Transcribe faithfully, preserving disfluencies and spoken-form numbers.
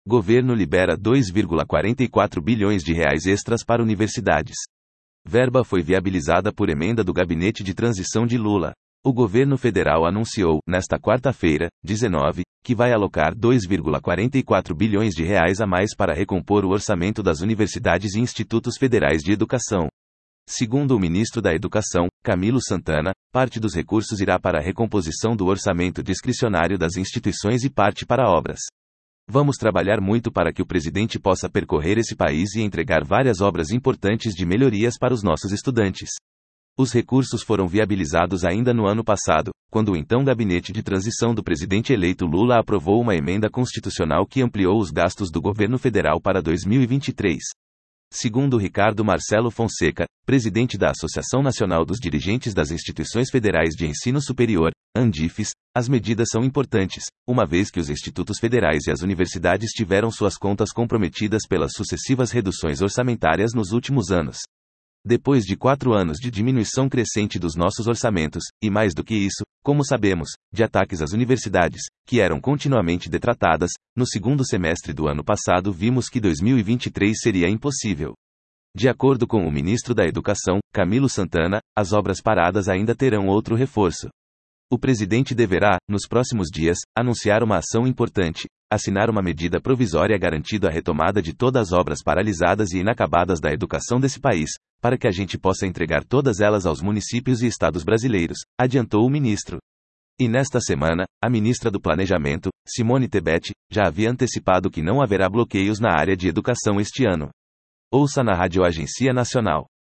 Governo libera dois vírgula quarenta e quatro bilhões de reais extras para universidades. Verba foi viabilizada por emenda do Gabinete de Transição de Lula. O governo federal anunciou, nesta quarta-feira, dezenove, que vai alocar dois vírgula quarenta e quatro bilhões de reais a mais para recompor o orçamento das universidades e institutos federais de educação. Segundo o ministro da Educação, Camilo Santana, parte dos recursos irá para a recomposição do orçamento discricionário das instituições e parte para obras. Vamos trabalhar muito para que o presidente possa percorrer esse país e entregar várias obras importantes de melhorias para os nossos estudantes. Os recursos foram viabilizados ainda no ano passado, quando o então gabinete de transição do presidente eleito Lula aprovou uma emenda constitucional que ampliou os gastos do governo federal para dois mil e vinte e três. Segundo Ricardo Marcelo Fonseca, presidente da Associação Nacional dos Dirigentes das Instituições Federais de Ensino Superior, ANDIFES, as medidas são importantes, uma vez que os institutos federais e as universidades tiveram suas contas comprometidas pelas sucessivas reduções orçamentárias nos últimos anos. Depois de quatro anos de diminuição crescente dos nossos orçamentos, e mais do que isso, como sabemos, de ataques às universidades, que eram continuamente detratadas, no segundo semestre do ano passado vimos que dois mil e vinte e três seria impossível. De acordo com o ministro da Educação, Camilo Santana, as obras paradas ainda terão outro reforço. O presidente deverá, nos próximos dias, anunciar uma ação importante, assinar uma medida provisória garantindo a retomada de todas as obras paralisadas e inacabadas da educação desse país, para que a gente possa entregar todas elas aos municípios e estados brasileiros, adiantou o ministro. E nesta semana, a ministra do Planejamento, Simone Tebet, já havia antecipado que não haverá bloqueios na área de educação este ano. Ouça na Rádio Agência Nacional.